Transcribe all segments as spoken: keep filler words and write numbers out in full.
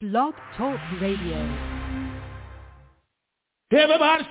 Blog Talk Radio. Everybody.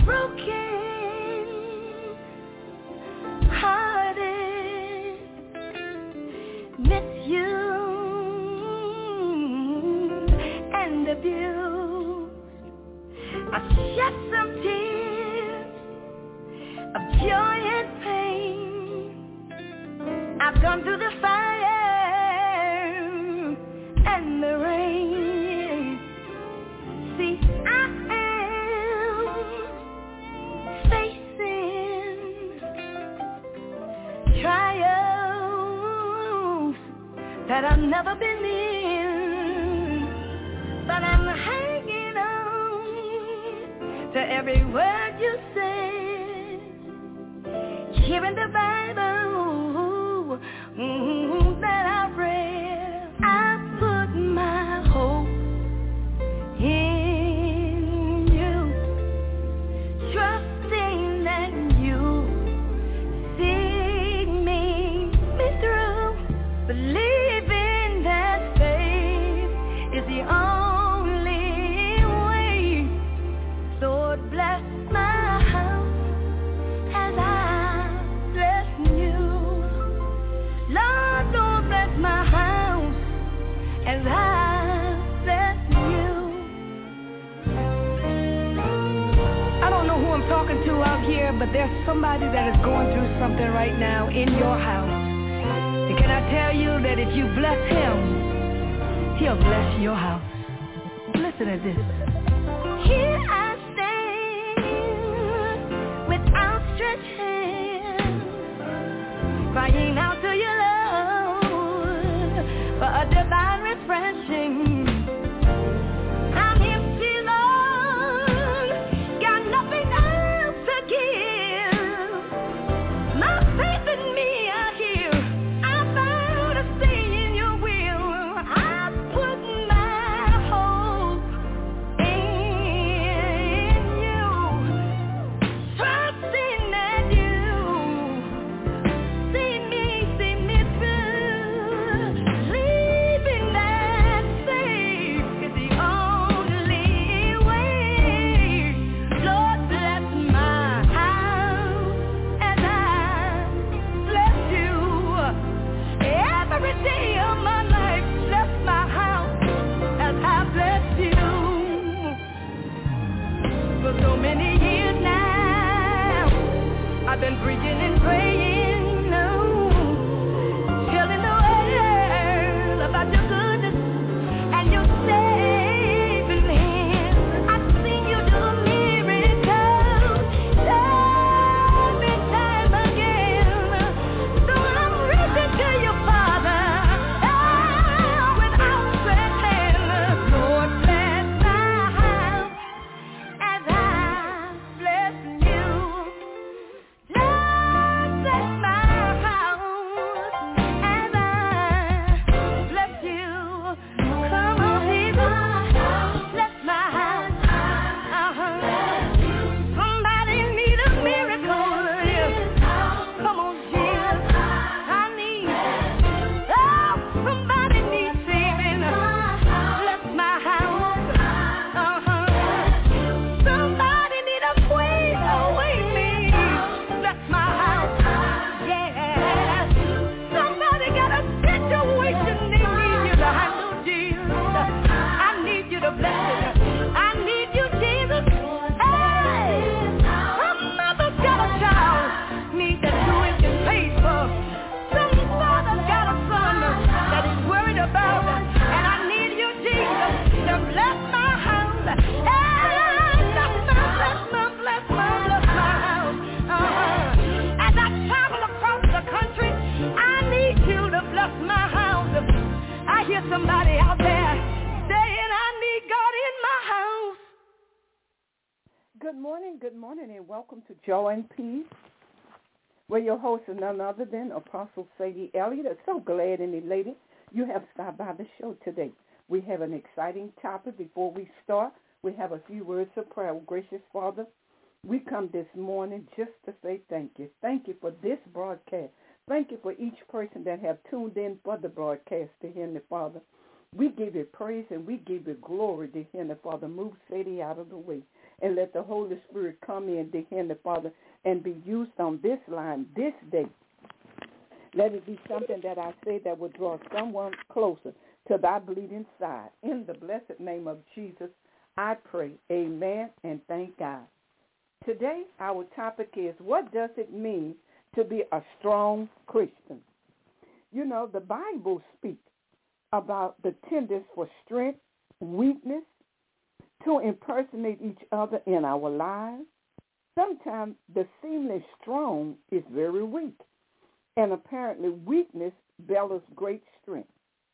broken hearted, misused and abused. I shed some tears of joy and pain. I've gone through the fire and the rain. See, I am facing trials that I've never been in, but I'm hanging on to every word you said. Here in the Bible mm, that I read, I put my hope in you, trusting that you see me, me through, believing that faith is the only way. Lord, bless my house as I bless you. Lord, Lord, bless my house as I bless you. I don't know who I'm talking to out here, but there's somebody that is going through something right now in your house. And can I tell you that if you bless him, he'll bless your house. Listen to this. Here I stand with outstretched hands, crying out to you, Lord, for a divine refreshing. I'm empty, Lord, got nothing else to give. My faith in me are here. I found a thing in your will. I put my hope in you, trusting that you see me, see me through, believing that faith is the only way. Lord, bless my house as I bless you. Every day of my life, bless my house as I bless you. For so many years now, I've been preaching and praying, no, telling the world about your goodness and your saving hand. I've seen you do miracles time and time again. So I'm reaching to you, Father, oh, with outstretched hands. Lord, bless my house as I bless you. Lord, bless my house as I bless you. Come on, Jesus, bless my house. Uh-huh. Somebody need a miracle. Yes. Come on, Jesus, I need. Oh, somebody needs saving. Bless my house. Uh-huh. Somebody need a way away me. Bless my house. Yeah. Somebody got a situation they need you to handle, Jesus. I need you to bless it. I need you, Jesus. Hey. Some mother's got a child, need that tuition paid for. Some father's got a son that he's worried about. And I need you, Jesus, to bless my house. Hey, bless my, bless my, bless my, bless my house. Uh-huh. As I travel across the country, I need you to bless my house. I hear somebody out there saying I need God in my house. Good morning, good morning, and welcome to Joy and Peace. We're your host is none other than Apostle Sadie Elliott. I'm so glad and elated you have stopped by the show today. We have an exciting topic. Before we start, we have a few words of prayer. Gracious Father, we come this morning just to say thank you. Thank you for this broadcast. Thank you for each person that have tuned in for the broadcast to hear me, Father. We give you praise and we give you glory, dear Heavenly Father. Move Sadie out of the way and let the Holy Spirit come in, dear Heavenly Father, and be used on this line this day. Let it be something that I say that will draw someone closer to thy bleeding side. In the blessed name of Jesus, I pray. Amen and thank God. Today, our topic is, what does it mean to be a strong Christian? You know, the Bible speaks about the tendency for strength, weakness, to impersonate each other in our lives. Sometimes the seemingly strong is very weak, and apparently weakness bellows great strength.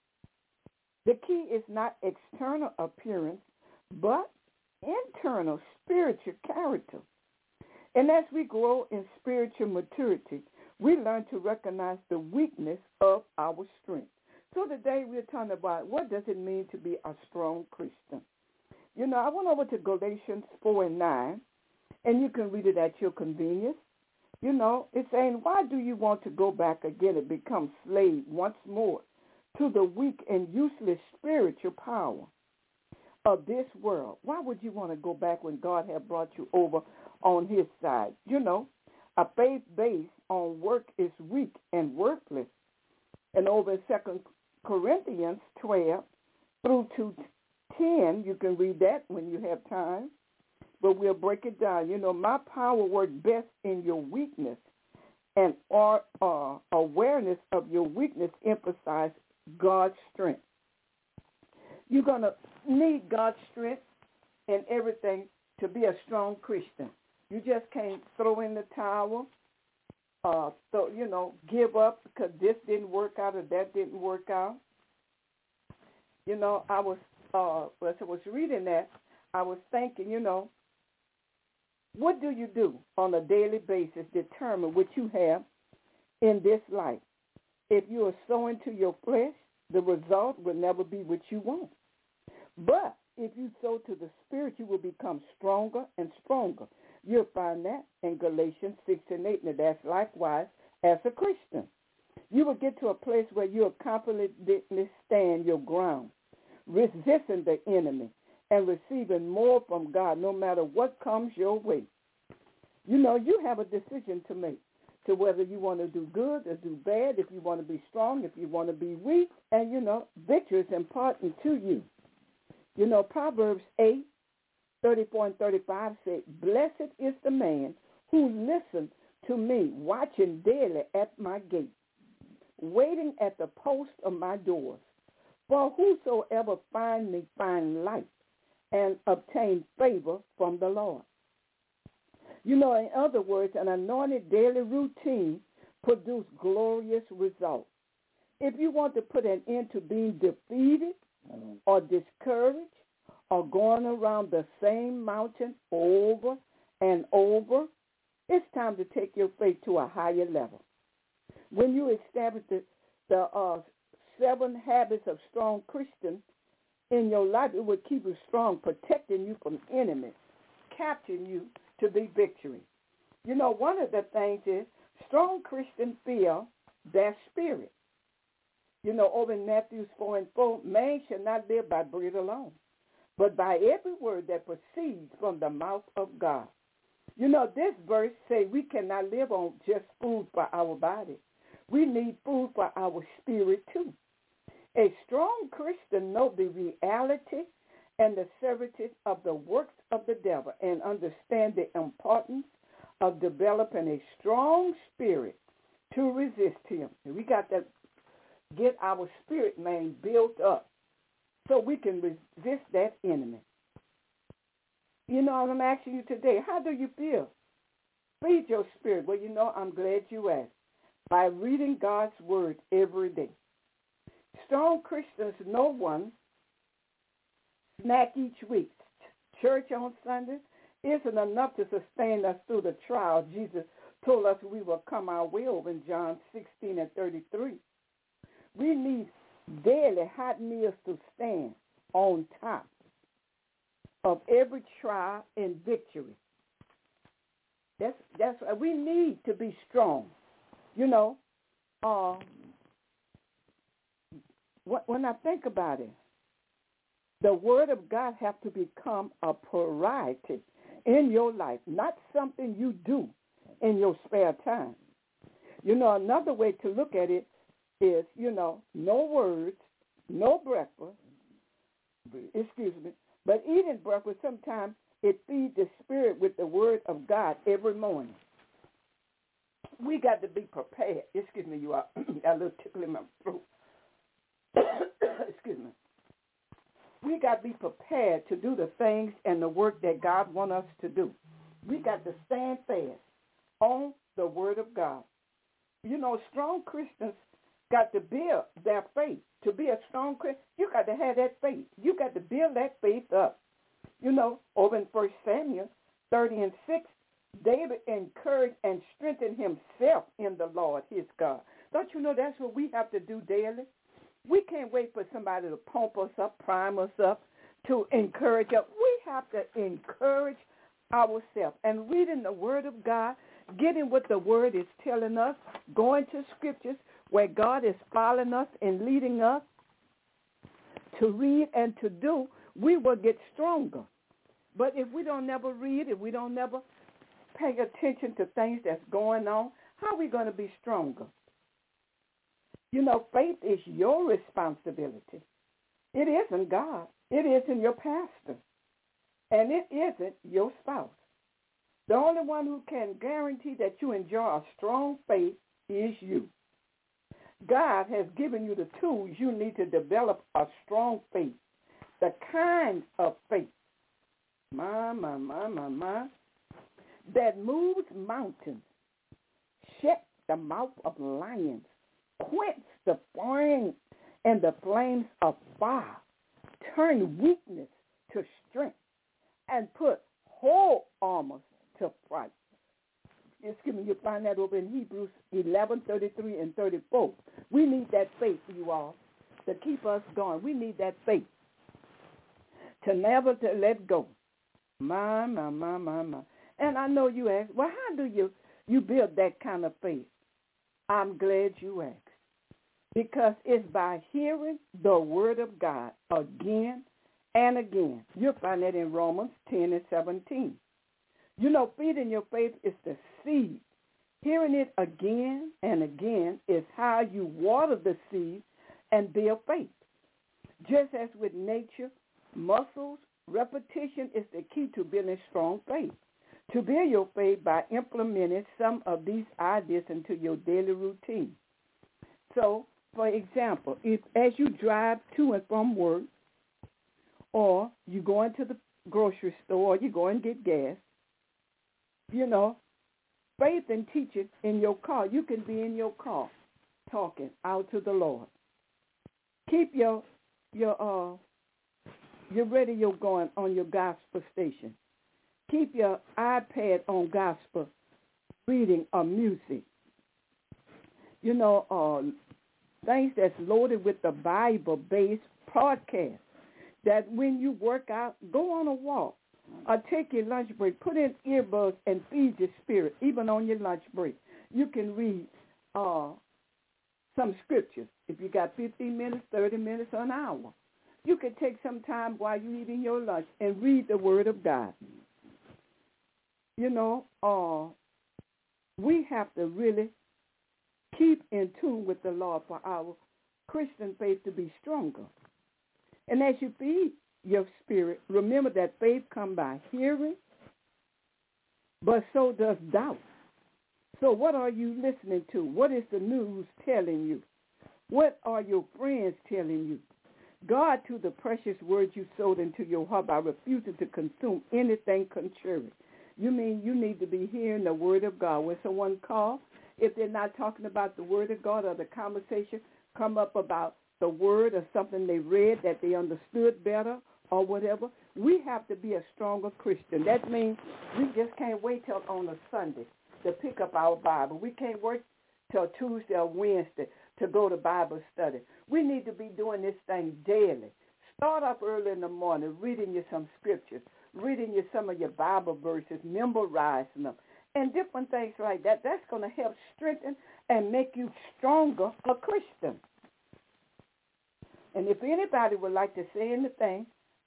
The key is not external appearance, but internal spiritual character. And as we grow in spiritual maturity, we learn to recognize the weakness of our strength. So today we're talking about, what does it mean to be a strong Christian? You know, I went over to Galatians four and nine, and you can read it at your convenience. You know, it's saying, why do you want to go back again and become slave once more to the weak and useless spiritual power of this world? Why would you want to go back when God had brought you over on his side? You know, a faith based on work is weak and worthless. And over in Second Corinthians twelve through to ten, you can read that when you have time, but we'll break it down. You know, my power works best in your weakness, and our uh, awareness of your weakness emphasize God's strength. You're going to need God's strength and everything to be a strong Christian. You just can't throw in the towel, uh, so, you know, give up because this didn't work out or that didn't work out. You know, I was, uh, as I was reading that, I was thinking, you know, what do you do on a daily basis determine what you have in this life? If you are sowing to your flesh, the result will never be what you want. But if you sow to the Spirit, you will become stronger and stronger. You'll find that in Galatians six and eight, and that's likewise as a Christian. You will get to a place where you'll confidently stand your ground, resisting the enemy and receiving more from God no matter what comes your way. You know, you have a decision to make to whether you want to do good or do bad, if you want to be strong, if you want to be weak, and, you know, victory is important to you. You know, Proverbs eight, thirty-four and thirty-five say, blessed is the man who listens to me, watching daily at my gate, waiting at the post of my doors. For whosoever find me find life and obtain favor from the Lord. You know, in other words, an anointed daily routine produces glorious results. If you want to put an end to being defeated or discouraged or going around the same mountain over and over, it's time to take your faith to a higher level. When you establish the, the uh, seven habits of strong Christians in your life, it will keep you strong, protecting you from enemies, capturing you to be victory. You know, one of the things is strong Christians feel their spirit. You know, over in Matthew four and four, man shall not live by bread alone, but by every word that proceeds from the mouth of God. You know, this verse say we cannot live on just food for our body. We need food for our spirit too. A strong Christian knows the reality and the severity of the works of the devil and understand the importance of developing a strong spirit to resist him. And we got to get our spirit man built up so we can resist that enemy. You know, I'm asking you today, how do you feel? Feed your spirit. Well, you know, I'm glad you asked. By reading God's word every day. Strong Christians know one snack each week. Church on Sunday isn't enough to sustain us through the trial. Jesus told us we will come our way over in John sixteen and thirty-three. We need daily hot meals to stand on top of every trial and victory. That's that's why we need to be strong. You know, uh, when I think about it, The Word of God have to become a priority in your life, not something you do in your spare time. You know, another way to look at it is, you know, no words, no breakfast, excuse me, but eating breakfast, sometimes it feeds the spirit with the Word of God every morning. We got to be prepared. Excuse me, you are a little tickle in my throat. Excuse me. We got to be prepared to do the things and the work that God wants us to do. We got to stand fast on the Word of God. You know, strong Christians got to build their faith. To be a strong Christian, you got to have that faith. You got to build that faith up. You know, over in First Samuel thirty and six, David encouraged and strengthened himself in the Lord, his God. Don't you know that's what we have to do daily? We can't wait for somebody to pump us up, prime us up, to encourage us. We have to encourage ourselves. And reading the Word of God, getting what the Word is telling us, going to Scriptures where God is following us and leading us to read and to do, we will get stronger. But if we don't never read, if we don't never pay attention to things that's going on, how are we going to be stronger? You know, faith is your responsibility. It isn't God. It isn't your pastor. And it isn't your spouse. The only one who can guarantee that you enjoy a strong faith is you. God has given you the tools you need to develop a strong faith, the kind of faith, my, my, my, my, my, that moves mountains, shut the mouth of lions, quench the flame and the flames of fire, turn weakness to strength, and put whole armor to fight. Excuse me, you'll find that over in Hebrews eleven, thirty-three and thirty-four. We need that faith, you all, to keep us going. We need that faith to never to let go. My, my, my, my, my. And I know you ask, well, how do you, you build that kind of faith? I'm glad you asked. Because it's by hearing the Word of God again and again. You'll find that in Romans ten and seventeen. You know, feeding your faith is the seed. Hearing it again and again is how you water the seed and build faith. Just as with nature, muscles, repetition is the key to building strong faith. To build your faith by implementing some of these ideas into your daily routine. So, for example, if as you drive to and from work, or you go into the grocery store, or you go and get gas, you know, faith and teaching in your car. You can be in your car talking out to the Lord. Keep your your uh your radio going on your gospel station. Keep your iPad on gospel reading or music. You know, uh, things that's loaded with the Bible-based podcast. That when you work out, go on a walk. Or take your lunch break, put in earbuds and feed your spirit, even on your lunch break. You can read uh, some scriptures. If you got fifteen minutes, thirty minutes, or an hour. You can take some time while you're eating your lunch and read the Word of God. You know, uh, we have to really keep in tune with the Lord for our Christian faith to be stronger. And as you feed your spirit, remember that faith comes by hearing, but so does doubt. So what are you listening to? What is the news telling you? What are your friends telling you? God to the precious words you sowed into your heart by refusing to consume anything contrary. You mean you need to be hearing the Word of God. When someone calls, if they're not talking about the Word of God or the conversation come up about the Word or something they read that they understood better, or whatever, we have to be a stronger Christian. That means we just can't wait till on a Sunday to pick up our Bible. We can't wait till Tuesday or Wednesday to go to Bible study. We need to be doing this thing daily. Start up early in the morning, reading you some scriptures, reading you some of your Bible verses, memorizing them, and different things like that. That's going to help strengthen and make you stronger a Christian. And if anybody would like to say anything,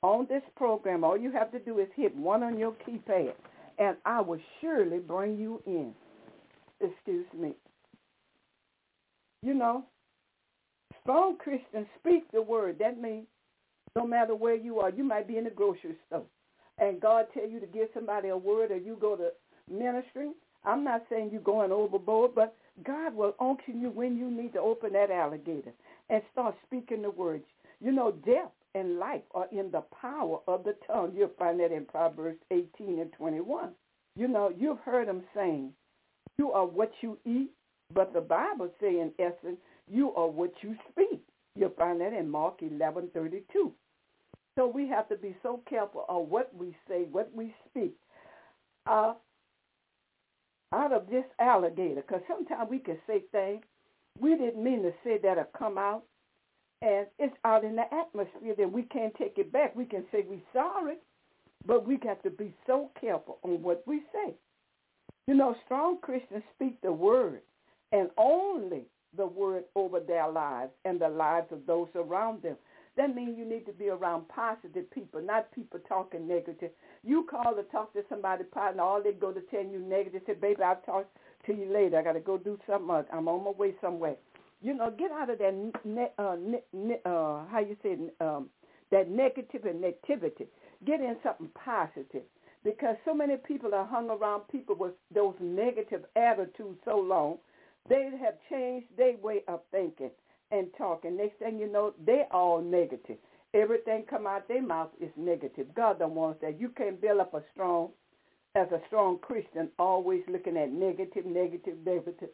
on this program, all you have to do is hit one on your keypad, and I will surely bring you in. Excuse me. You know, strong Christians speak the word. That means no matter where you are, you might be in the grocery store, and God tell you to give somebody a word, or you go to ministry. I'm not saying you're going overboard, but God will unction you when you need to open that alligator and start speaking the words. You know, death and life are in the power of the tongue. You'll find that in Proverbs eighteen and twenty-one. You know, you've heard them saying, you are what you eat, but the Bible says, in essence, you are what you speak. You'll find that in Mark eleven thirty-two. So we have to be so careful of what we say, what we speak. Uh, out of this alligator, because sometimes we can say things we didn't mean to say that'll come out, and it's out in the atmosphere that we can't take it back. We can say we're sorry, but we got to be so careful on what we say. You know, strong Christians speak the word, and only the word over their lives and the lives of those around them. That means you need to be around positive people, not people talking negative. You call to talk to somebody, partner, all they go to tell you negative. Say, baby, I'll talk to you later. I got to go do something else. I'm on my way somewhere. You know, get out of that, ne- uh, ne- ne- uh, how you say, um, that negative and negativity. Get in something positive, because so many people are hung around people with those negative attitudes so long, they have changed their way of thinking and talking. Next thing you know, they're all negative. Everything come out their mouth is negative. God don't want that. You can't build up a strong, as a strong Christian, always looking at negative, negative, negative.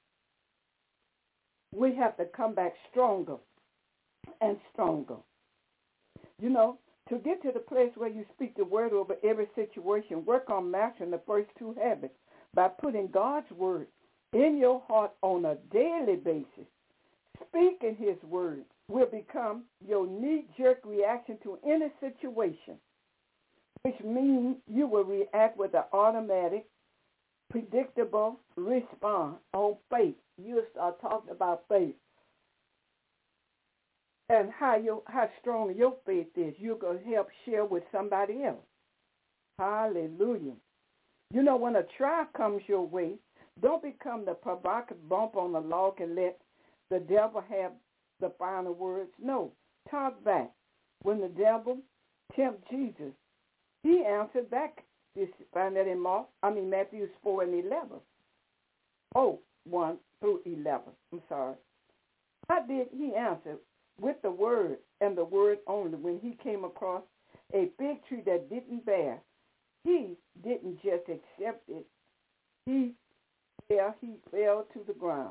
We have to come back stronger and stronger. You know, to get to the place where you speak the word over every situation, work on mastering the first two habits by putting God's word in your heart on a daily basis. Speaking his word will become your knee-jerk reaction to any situation, which means you will react with an automatic, predictable response on faith. You'll start talking about faith and how your how strong your faith is. You're going to help share with somebody else. Hallelujah. You know, when a trial comes your way, don't become the provocative bump on the log and let the devil have the final words. No, talk back. When the devil tempted Jesus, he answered back. You find that in Mark, I mean Matthew four and eleven. Oh, one through eleven. I'm sorry. How did he answer? With the word and the word only. When he came across a fig tree that didn't bear, he didn't just accept it. He fell, he fell to the ground.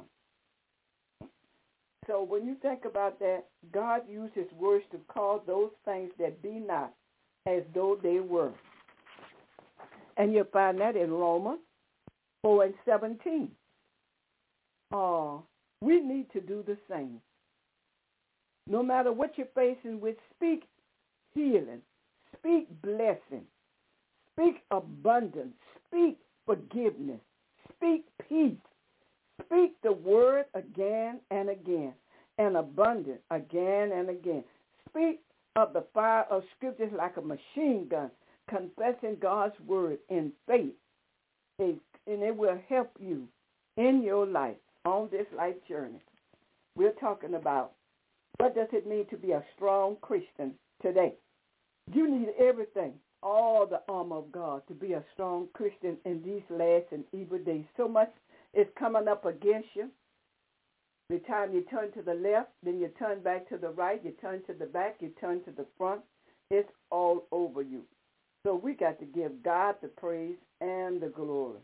So when you think about that, God used his words to call those things that be not as though they were. And you'll find that in Romans four and seventeen. Uh, we need to do the same. No matter what you're facing with, speak healing, speak blessing, speak abundance, speak forgiveness, speak peace. Speak the word again and again, and abundant again and again. Speak of the fire of scriptures like a machine gun, confessing God's word in faith, and it will help you in your life on this life journey. We're talking about what does it mean to be a strong Christian today. You need everything, all the armor of God, to be a strong Christian in these last and evil days. So much is coming up against you. The time you turn to the left, then you turn back to the right, you turn to the back, you turn to the front. It's all over you. So we got to give God the praise and the glory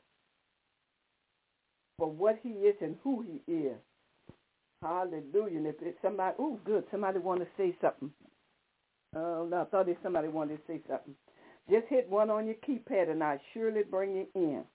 for what he is and who he is. Hallelujah. And if it's somebody, oh, good, somebody want to say something. Oh, no, I thought if somebody wanted to say something. Just hit one on your keypad and I'll surely bring you in.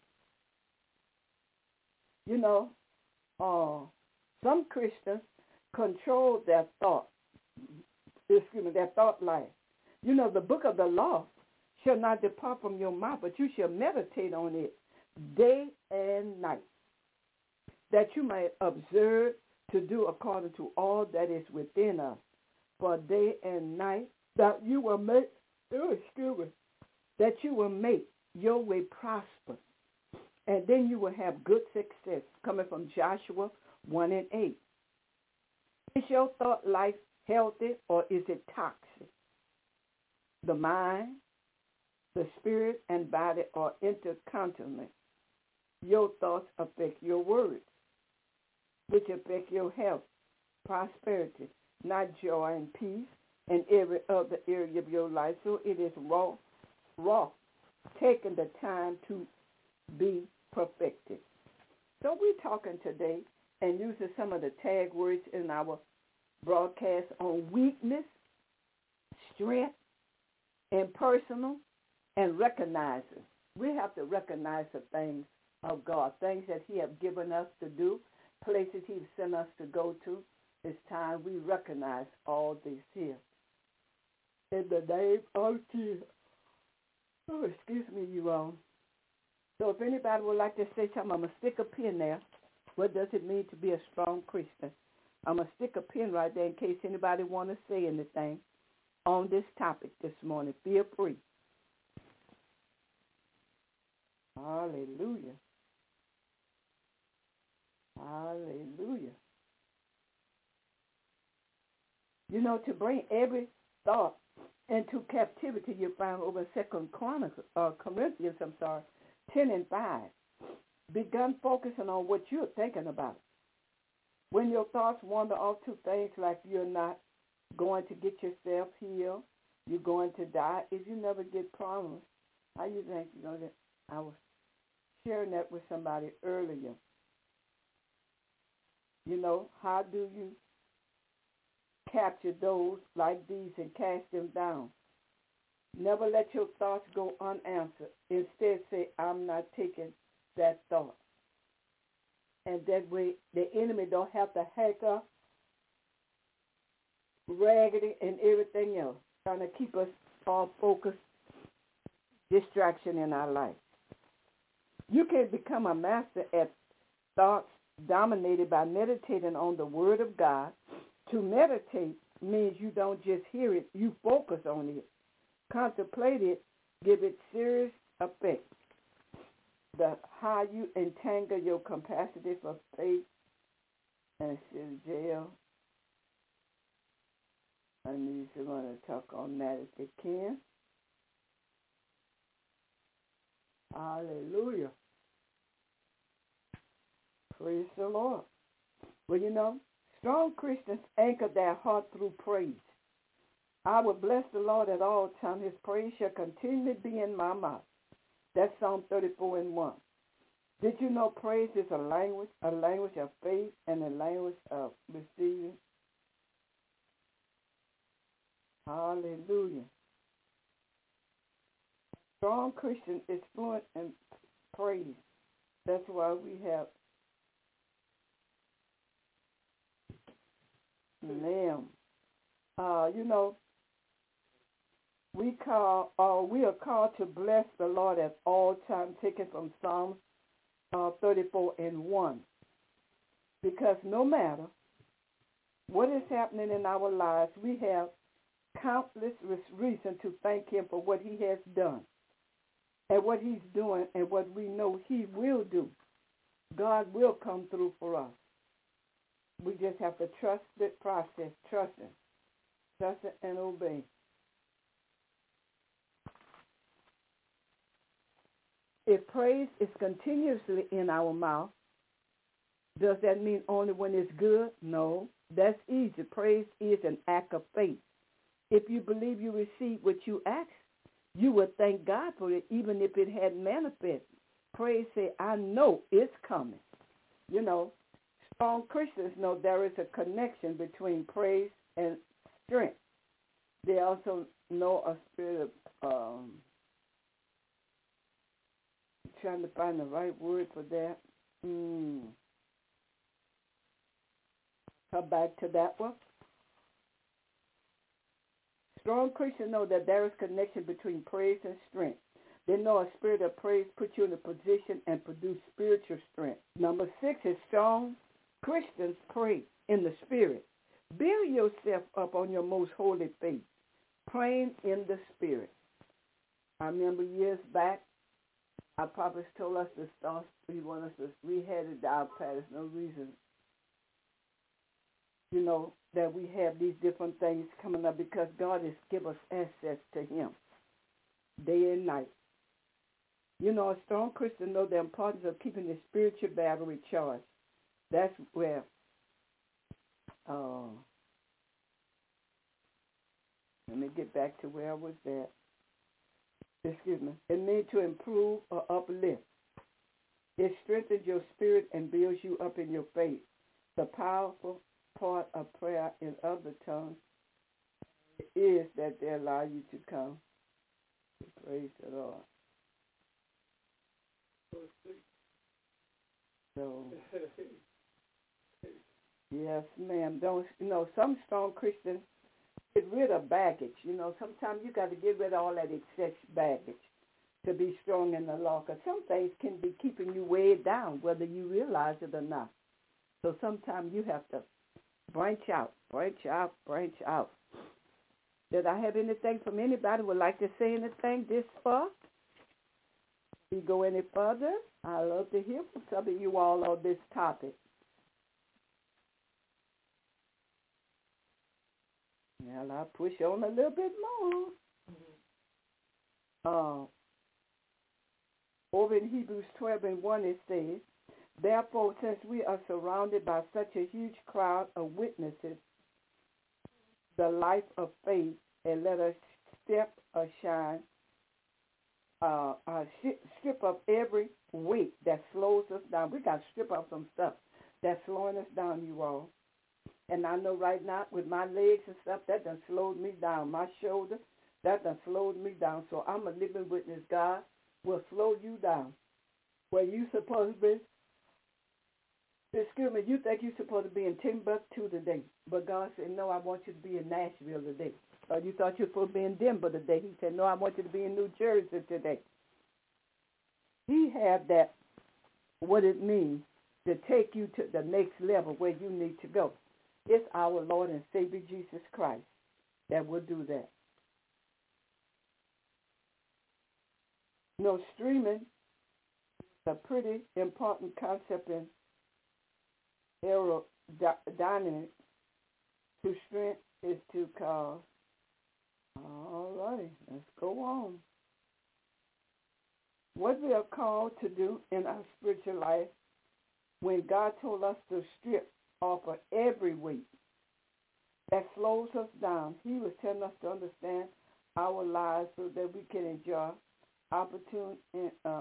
You know, uh, some Christians control their thought, excuse me, their thought life. You know, the book of the law shall not depart from your mouth, but you shall meditate on it day and night, that you may observe to do according to all that is within us. For day and night, that you will make oh, excuse me, that you will make your way prosper, and then you will have good success, coming from Joshua one and eight. Is your thought life healthy or is it toxic? The mind, the spirit, and body are intercontinent. Your thoughts affect your words, which affect your health, prosperity, not joy and peace, in every other area of your life. So it is raw, raw, taking the time to be perfected. So we're talking today and using some of the tag words in our broadcast on weakness, strength, and personal, and recognizing. We have to recognize the things of God, things that he has given us to do, places he's sent us to go to. It's time we recognize all this here. In the name of Jesus. Oh, excuse me, you all. So if anybody would like to say something, I'm going to stick a pin there. What does it mean to be a strong Christian? I'm going to stick a pin right there in case anybody want to say anything on this topic this morning. Feel free. Hallelujah. Hallelujah. You know, to bring every thought into captivity, you find over Second Chronicles, uh, Corinthians, I'm sorry, ten and five. Begun focusing on what you're thinking about. When your thoughts wander off to things like you're not going to get yourself healed, you're going to die, if you never get promised, how you think you're going to? I was sharing that with somebody earlier. You know, how do you capture those like these and cast them down? Never let your thoughts go unanswered. Instead, say, I'm not taking that thought. And that way, the enemy don't have to hack up, raggedy, and everything else, trying to keep us all focused, distraction in our life. You can become a master at thoughts dominated by meditating on the Word of God. To meditate means you don't just hear it, you focus on it. Contemplate it, give it serious effect. The how you entangle your capacity for faith and jail. I need someone to talk on that if they can. Hallelujah. Praise the Lord. Well, you know, strong Christians anchor their heart through praise. I will bless the Lord at all times. His praise shall continually be in my mouth. That's Psalm thirty-four and one. Did you know praise is a language, a language of faith and a language of receiving? Hallelujah. Strong Christian is fluent in praise. That's why we have Lamb. Uh, you know, we call, uh, we are called to bless the Lord at all times, taken from Psalm uh, thirty-four and one. Because no matter what is happening in our lives, we have countless reasons to thank him for what he has done and what he's doing and what we know he will do. God will come through for us. We just have to trust the process, trust him, trust it and obey. If praise is continuously in our mouth, does that mean only when it's good? No, that's easy. Praise is an act of faith. If you believe you receive what you ask, you would thank God for it, even if it hadn't manifested. Praise say, I know it's coming. You know, strong Christians know there is a connection between praise and strength. They also know a spirit of, um, trying to find the right word for that. Mm. Come back to that one. Strong Christians know that there is connection between praise and strength. They know a spirit of praise puts you in a position and produce spiritual strength. Number six is strong Christians pray in the spirit. Build yourself up on your most holy faith, praying in the spirit. I remember years back, our papa's told us to start, he wanted us to, we had it down pat. There's no reason, you know, that we have these different things coming up because God has given us access to him day and night. You know, a strong Christian knows the importance of keeping the spiritual battery charged. That's where, uh, let me get back to where I was at. Excuse me. It means to improve or uplift. It strengthens your spirit and builds you up in your faith. The powerful part of prayer in other tongues is that they allow you to come. Praise the Lord. So, yes, ma'am. Don't you know? Some strong Christians get rid of baggage. You know, sometimes you got to get rid of all that excess baggage to be strong in the law. Because some things can be keeping you weighed down, whether you realize it or not. So sometimes you have to branch out, branch out, branch out. Did I have anything from anybody would like to say anything this far? If you go any further, I'd love to hear from some of you all on this topic. Well, I'll push on a little bit more. Uh, over in Hebrews twelve and one it says, therefore, since we are surrounded by such a huge crowd of witnesses, the life of faith, and let us step aside, uh, uh, strip up every weight that slows us down. We got to strip up some stuff that's slowing us down, you all. And I know right now with my legs and stuff, that done slowed me down. My shoulder, that done slowed me down. So I'm a living witness. God will slow you down. Where you supposed to be, excuse me, you think you're supposed to be in Timbuktu today. But God said, no, I want you to be in Nashville today. Or you thought you were supposed to be in Denver today. He said, no, I want you to be in New Jersey today. He had that, what it means to take you to the next level where you need to go. It's our Lord and Savior Jesus Christ that will do that. You know, streaming is a pretty important concept in aerodynamics. To strength is to cause. All right, let's go on. What we are called to do in our spiritual life, when God told us to strip off of every weight that slows us down, he was telling us to understand our lives so that we can enjoy opportunities, uh,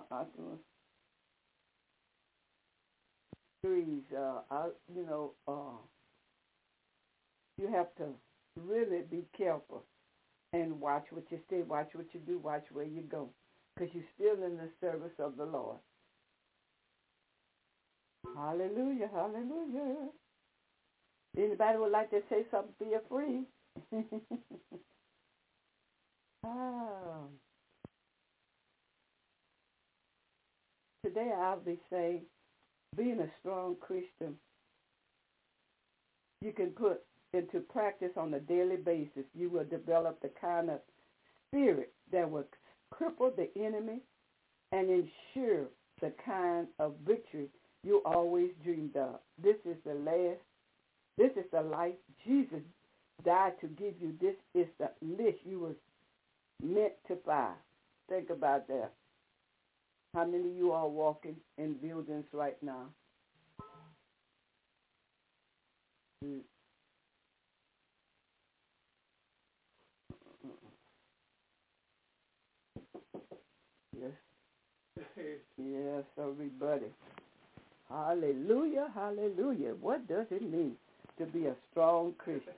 uh, you know, uh, you have to really be careful and watch what you say, watch what you do, watch where you go, because you're still in the service of the Lord. Hallelujah, hallelujah. Anybody would like to say something, feel free. ah. Today I'll be saying, being a strong Christian, you can put into practice on a daily basis. You will develop the kind of spirit that will cripple the enemy and ensure the kind of victory you always dreamed of. This is the last, this is the life Jesus died to give you. This is the list you was meant to find. Think about that. How many of you are walking in buildings right now? Mm. Yes. Yes, everybody. Hallelujah, hallelujah. What does it mean to be a strong Christian?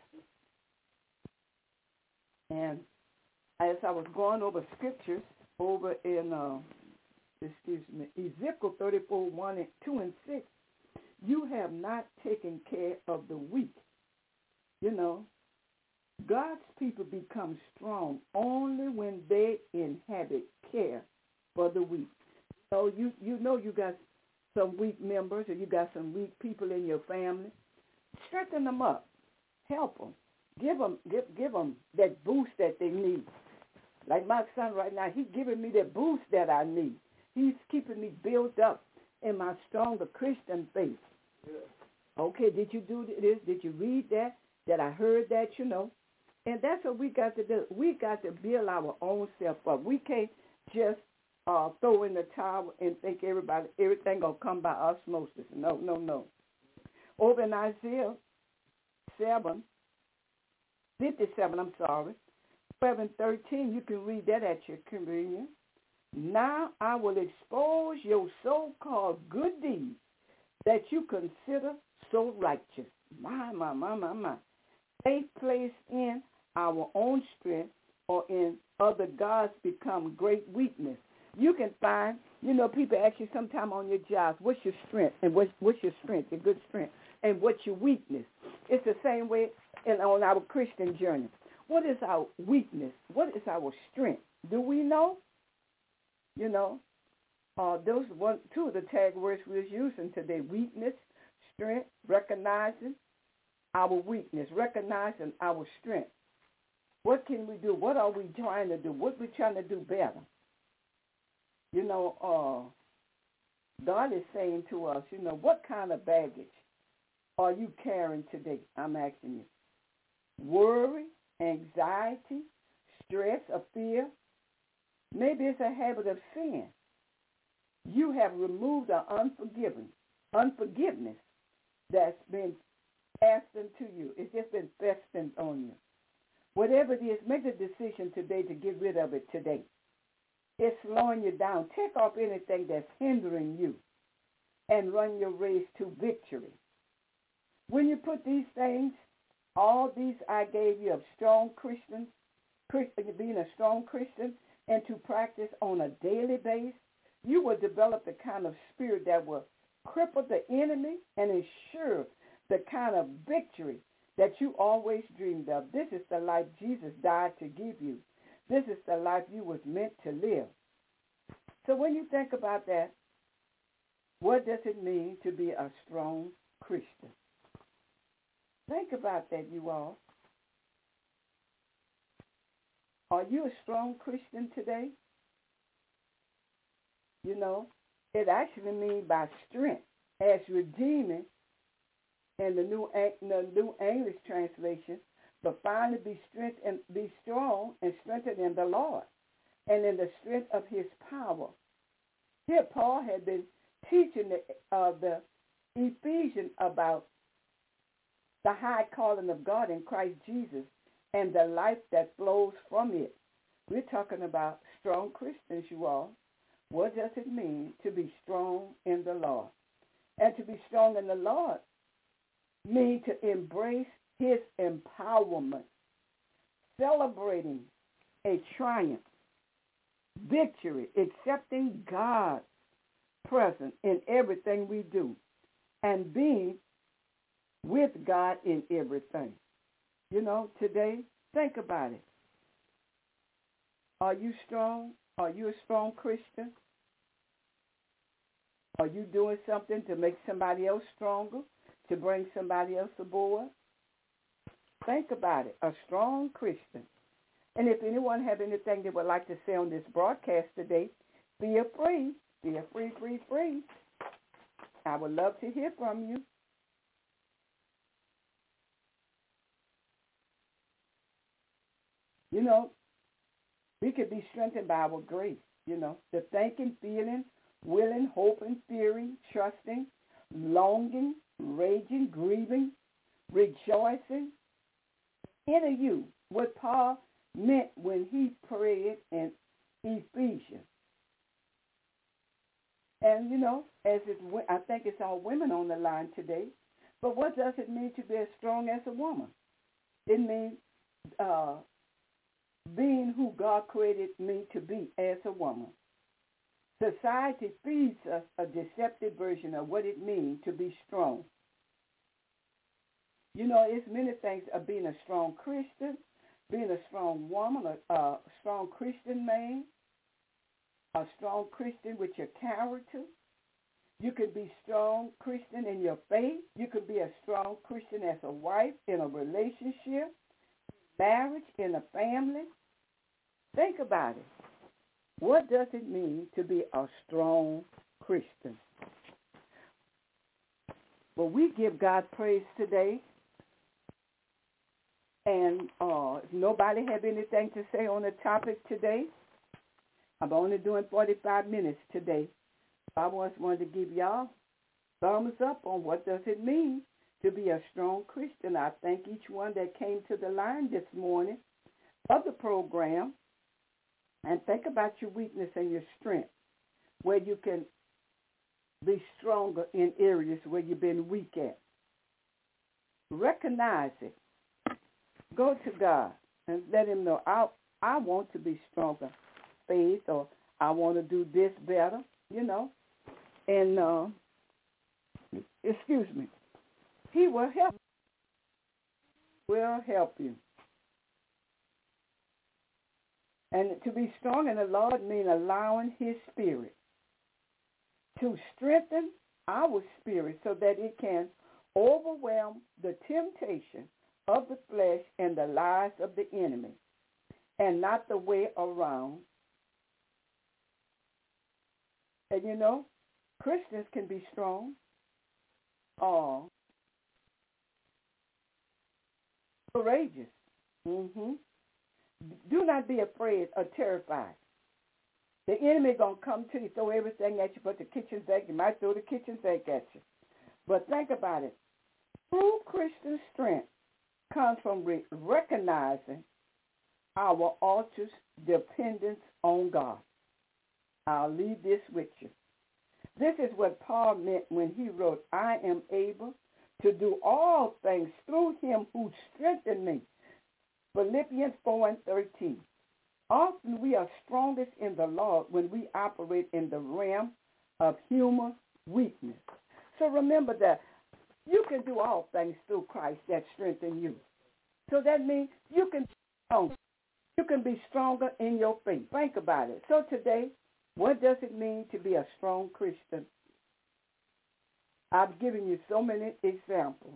And as I was going over scriptures over in, uh, excuse me, Ezekiel thirty-four, one and two and six, you have not taken care of the weak. You know, God's people become strong only when they inhabit care for the weak. So you, you know you got some weak members or you got some weak people in your family. Strengthen them up. Help them. Give them, give, give them that boost that they need. Like my son right now, he's giving me the boost that I need. He's keeping me built up in my stronger Christian faith. Okay, did you do this? Did you read that? That I heard that, you know. And that's what we got to do. We got to build our own self up. We can't just uh, throw in the towel and think everybody, everything going to come by osmosis. No, no, no. Over in Isaiah seven, fifty-seven, I'm sorry, twelve and thirteen, you can read that at your convenience. Now I will expose your so-called good deeds that you consider so righteous. My, my, my, my, my. Faith placed in our own strength or in other gods become great weakness. You can find, you know, people ask you sometime on your jobs, what's your strength? And what's, what's your strength, your good strength? And what's your weakness? It's the same way in, on our Christian journey. What is our weakness? What is our strength? Do we know? You know, uh, those one, two of the tag words we was using today: weakness, strength, recognizing our weakness, recognizing our strength. What can we do? What are we trying to do? What are we trying to do better? You know, uh, God is saying to us, you know, what kind of baggage are you carrying today? I'm asking you. Worry, anxiety, stress, or fear. Maybe it's a habit of sin. You have removed the unforgiving, unforgiveness that's been passed into you. It's just been festering on you. Whatever it is, make a decision today to get rid of it today. It's slowing you down. Take off anything that's hindering you and run your race to victory. When you put these things, all these I gave you of strong Christians, Christian, being a strong Christian, and to practice on a daily basis, you will develop the kind of spirit that will cripple the enemy and ensure the kind of victory that you always dreamed of. This is the life Jesus died to give you. This is the life you was meant to live. So when you think about that, what does it mean to be a strong Christian? Think about that, you all. Are you a strong Christian today? You know, it actually means by strength, as redeeming in the New the New English translation, but finally be strength and be strong and strengthened in the Lord and in the strength of his power. Here Paul had been teaching the, uh, the Ephesians about the high calling of God in Christ Jesus and the life that flows from it. We're talking about strong Christians, you all. What does it mean to be strong in the Lord? And to be strong in the Lord means to embrace his empowerment, celebrating a triumph, victory, accepting God's presence in everything we do, and being with God in everything. You know, today, think about it. Are you strong? Are you a strong Christian? Are you doing something to make somebody else stronger, to bring somebody else aboard? Think about it, a strong Christian. And if anyone have anything they would like to say on this broadcast today, feel free, feel free, free, free. I would love to hear from you. You know, we could be strengthened by our grace, you know, the thinking, feeling, willing, hoping, fearing, trusting, longing, raging, grieving, rejoicing. Enter you what Paul meant when he prayed in Ephesians. And, you know, as it, I think it's all women on the line today, but what does it mean to be as strong as a woman? It means uh, being who God created me to be as a woman. Society feeds us a deceptive version of what it means to be strong. You know, it's many things of being a strong Christian, being a strong woman, a, a strong Christian man, a strong Christian with your character. You could be strong Christian in your faith. You could be a strong Christian as a wife in a relationship, marriage, in a family. Think about it. What does it mean to be a strong Christian? Well, we give God praise today. And uh, if nobody have anything to say on the topic today, I'm only doing forty-five minutes today. I just wanted to give y'all thumbs up on what does it mean to be a strong Christian. I thank each one that came to the line this morning of the program. And think about your weakness and your strength, where you can be stronger in areas where you've been weak at. Recognize it. Go to God and let him know, I, I want to be stronger, faith, or I want to do this better, you know. And, uh, excuse me, he will help you. Will help you. And to be strong in the Lord means allowing his spirit to strengthen our spirit so that it can overwhelm the temptation of the flesh and the lies of the enemy, and not the way around. And you know, Christians can be strong or courageous. Mm-hmm. Do not be afraid or terrified. The enemy going to come to you, throw everything at you but the kitchen sink. He might throw the kitchen sink at you. But think about it. True Christian strength comes from re- recognizing our ultimate dependence on God. I'll leave this with you. This is what Paul meant when he wrote, I am able to do all things through him who strengthened me. Philippians four and thirteen. Often we are strongest in the Lord when we operate in the realm of human weakness. So remember that you can do all things through Christ that strengthen you. So that means you can be stronger. You can be stronger in your faith. Think about it. So today, what does it mean to be a strong Christian? I've given you so many examples.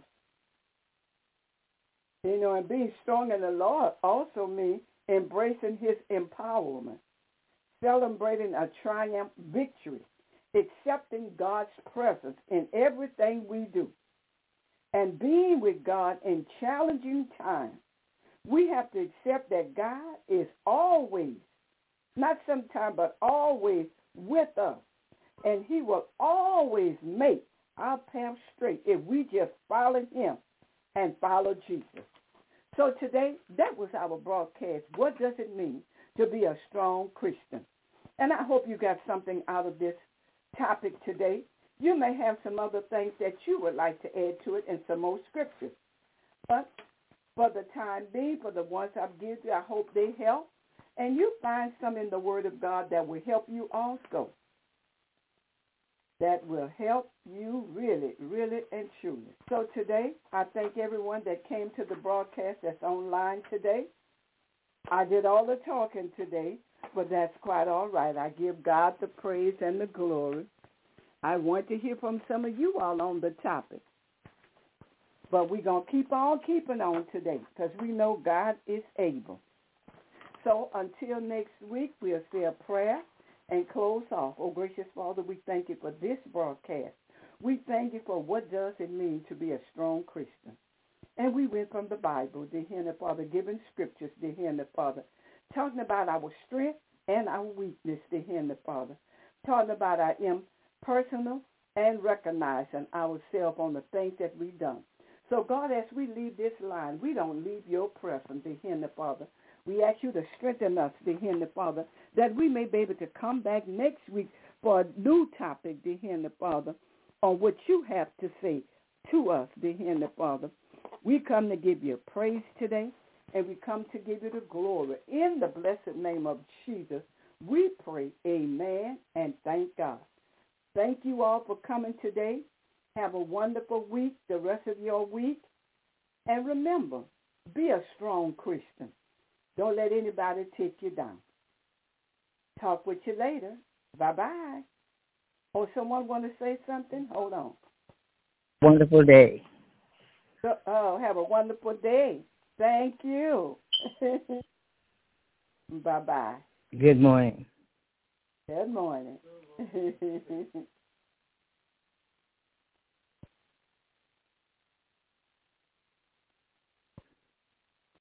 You know, and being strong in the Lord also means embracing his empowerment, celebrating a triumph victory, accepting God's presence in everything we do, and being with God in challenging times. We have to accept that God is always, not sometime, but always with us. And he will always make our path straight if we just follow him and follow Jesus. So today, that was our broadcast. What does it mean to be a strong Christian? And I hope you got something out of this topic today. You may have some other things that you would like to add to it and some more scriptures. But for the time being, for the ones I've given you, I hope they help. And you find some in the Word of God that will help you also. That will help you really, really and truly. So today, I thank everyone that came to the broadcast that's online today. I did all the talking today, but that's quite all right. I give God the praise and the glory. I want to hear from some of you all on the topic. But we're going to keep on keeping on today because we know God is able. So until next week, we'll say a prayer and close off. Oh, gracious Father, we thank you for this broadcast. We thank you for what does it mean to be a strong Christian. And we went from the Bible, dear Heavenly Father, giving scriptures, dear Heavenly Father, talking about our strength and our weakness, dear Heavenly Father, talking about our impersonal and recognizing ourselves on the things that we've done. So, God, as we leave this line, we don't leave your presence, dear Heavenly Father. We ask you to strengthen us, dear Heavenly Father, that we may be able to come back next week for a new topic, dear Heavenly Father, on what you have to say to us, dear Heavenly Father. We come to give you praise today, and we come to give you the glory. In the blessed name of Jesus, we pray, amen, and thank God. Thank you all for coming today. Have a wonderful week, the rest of your week. And remember, be a strong Christian. Don't let anybody take you down. Talk with you later. Bye-bye. Oh, someone want to say something? Hold on. Wonderful day. Oh, have a wonderful day. Thank you. Bye-bye. Good morning. Good morning.